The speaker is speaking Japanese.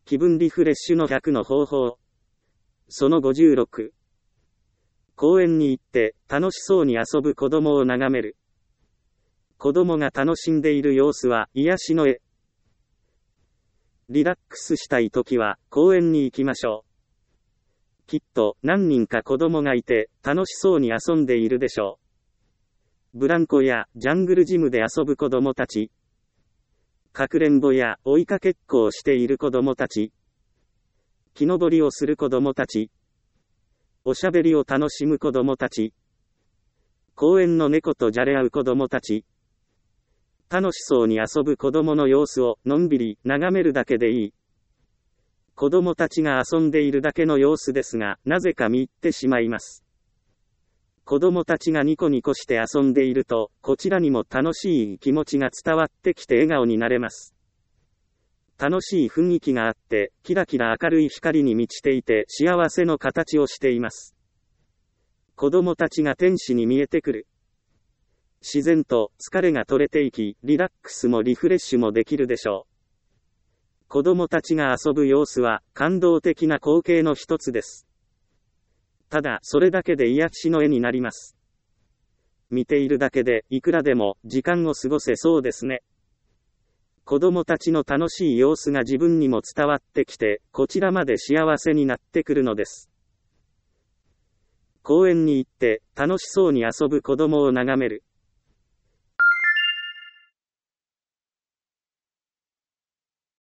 気分リフレッシュの100の方法。その56。公園に行って楽しそうに遊ぶ子供を眺める。子供が楽しんでいる様子は癒しの絵。リラックスしたいときは公園に行きましょう。きっと何人か子供がいて楽しそうに遊んでいるでしょう。ブランコやジャングルジムで遊ぶ子供たち。かくれんぼや追いかけっこをしている子供たち。木登りをする子供たち。おしゃべりを楽しむ子供たち。公園の猫とじゃれ合う子供たち。楽しそうに遊ぶ子供の様子をのんびり眺めるだけでいい。子供たちが遊んでいるだけの様子ですが、なぜか見入ってしまいます。子供たちがニコニコして遊んでいると、こちらにも楽しい気持ちが伝わってきて笑顔になれます。楽しい雰囲気があって、キラキラ明るい光に満ちていて幸せの形をしています。子供たちが天使に見えてくる。自然と疲れが取れていき、リラックスもリフレッシュもできるでしょう。子供たちが遊ぶ様子は感動的な光景の一つです。ただ、それだけで癒しの絵になります。見ているだけでいくらでも時間を過ごせそうですね。子供たちの楽しい様子が自分にも伝わってきて、こちらまで幸せになってくるのです。公園に行って楽しそうに遊ぶ子供を眺める。